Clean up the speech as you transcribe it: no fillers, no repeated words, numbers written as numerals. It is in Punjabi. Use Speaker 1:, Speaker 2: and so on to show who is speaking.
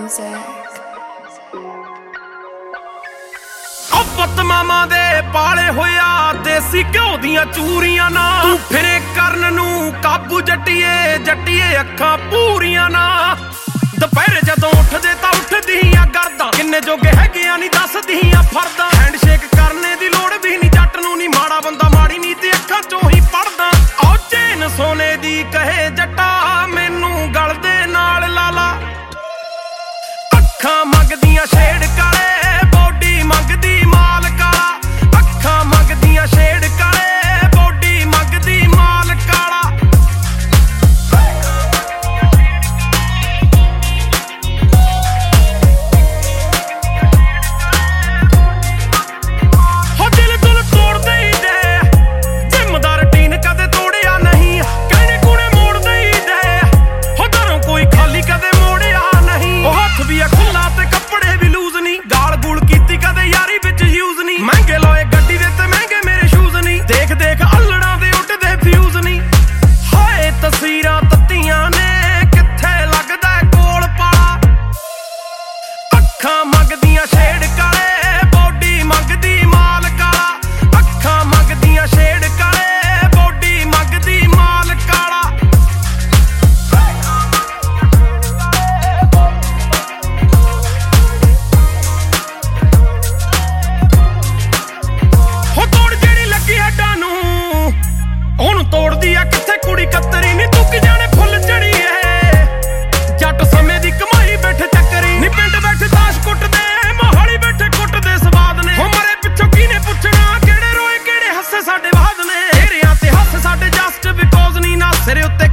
Speaker 1: ਪੁੱਤ ਮਾਮਾ ਦੇ ਪਾਲੇ ਹੋਇਆ ਦੇਸੀ ਘਿਓ ਦੀਆਂ ਚੂਰੀਆਂ ਨਾ ਤੂੰ ਫਿਰੇ ਕਰਨ ਨੂੰ ਕਾਬੂ ਜੱਟੀਏ ਜੱਟੀਏ ਅੱਖਾਂ ਪੂਰੀਆਂ ਨਾ ਦੁਪਹਿਰੇ ਜਦੋਂ ਉੱਠਦੇ ਤਾਂ ਉੱਠਦੀਆਂ ਗਰਦਾਂ ਕਿੰਨੇ ਜੋਗੇ ਹੈਗੇ ਨਹੀਂ ਦੱਸਦੀਆਂ ਫਰਦਾਂ ਹੈਂਡਸ਼ੇਕ ਕਰਨੇ ਦੀ ਲੋੜ ਵੀ ਨਹੀਂ ਜੱਟ ਨੂੰ ਨਹੀਂ ਮਾੜਾ ਬੰਦਾ ਮਾੜੀ ਨੀ ਤੇ ਅੱਖਾਂ ਚੋਂ ਹੀ ਪੜਦਾ ਆਹ ਚੈਨ ਸੋਨੇ ਦੀ ਕਹੇ ਜੱਟਾ ਮੈਨੂੰ ਗਲ ਦੇ ਨਾਲ ਲਾਲਾ ਅੱਖਾਂ ਮੰਗਦੀਆਂ ਛੇੜ ਕਾਲੇ ਬੋਡੀ ਮੰਗਦੀ ਮਾਲ ਕਾਲਾ ਅੱਖਾਂ ਮੰਗਦੀਆਂ ਛੇੜ ਕਾਲੇ ਬੋਡੀ ਮੰਗਦੀ ਮਾਲ ਕਾਲਾ ਹੋ ਦਿਲ ਦੁਲ ਤੋੜਦੇ ਹੀ ਦੇ ਜਿੰਮਦਾ ਰੁਟੀਨ ਕਦੇ ਤੋੜਿਆ ਨਹੀਂ ਕਹਿਣੇ ਕੁਣੇ ਮੋੜਦੇ ਹੀ ਦੇ ਹੋ ਦਰੋਂ ਕੋਈ ਖਾਲੀ ਕਦੇ ਮੋੜਿਆ ਨਹੀਂ ਉਹ ਹੱਥ ਵੀ ਆ ਖੁੱਲਾ ਤੇ ਕੱਪੜੇ ਵੀ ਲੂਜ਼ ਨਹੀਂ ਗਾਲ ਗੂਲ ਕੀਤੀ ਕਦੇ ਯਾਰੀ ਵਿੱਚ ਯੂਜ਼ ਨਹੀਂ ਮਹਿੰਗੇ ਲੋਏ ਗੱਡੀ ਦੇ ਤੇ ਮਹਿੰਗੇ ਮੇਰੇ ਸ਼ੂਜ਼ ਨਹੀਂ ਦੇਖ ਦੇਖ ਅਲੜਾਂ ਦੇ ਉੱਡਦੇ ਫਿਊਜ਼ ਨਹੀਂ ਹਾਏ ਤਸਵੀਰਾਂ ਤੱਤੀਆਂ ਨੇ ਕਿੱਥੇ ਲੱਗਦਾ ਕੋਲ ਪਾਲਾ ਅੱਖਾਂ ਮੰਗਦੀਆਂ ਛੇੜ ਕਾਲੇ ਬੋਡੀ ਮੰਗਦੀ ਮਾਲ ਕਾਲਾ ਅੱਖਾਂ ਮੰਗਦੀਆਂ ਛੇੜ ਕਾਲੇ ਬੋਡੀ ਮੰਗਦੀ ਮਾਲ ਕਾਲਾ ਹੋ ਤੋੜ ਜਿਹੜੀ ਲੱਗੀ ਹੱਡਾਂ ਨੂੰ ਉਹਨੂੰ ਤੋੜਦੀ ਆ ਕਿੱਥੇ ਕੁੜੀ ਕਤਰੀ ਨੀ ਤੂੰ ਕਿ ਜਾਣੇ ਫੁੱਲ ਚੜੀ ਏ ਜੱਟ ਸਮੇਂ ਦੀ ਕਮਾਈ ਬੈਠੇ ਚੱਕਰੀ ਨੀ ਪਿੰਡ ਬੈਠੇ ਤਾਸ਼ ਕੁੱਟਦੇ ਮੋਹਾਲੀ ਬੈਠੇ ਕੁੱਟਦੇ ਸਵਾਦ ਨੇ ਹੋ ਮਰੇ ਪਿੱਛੋਂ ਕਿਹਨੇ ਪੁੱਛਣਾ ਕਿਹੜੇ ਰੋਏ ਕਿਹੜੇ ਹੱਸੇ ਸਾਡੇ ਬਾਦ ਨੇ ਤੇਰਿਆਂ ਤੇ ਹੱਸ ਸਾਡੇ ਜਸਟ ਬਿਕੋਜ਼ ਨੀ ਨਾ ਸਿਰੇ ਉੱਤੇ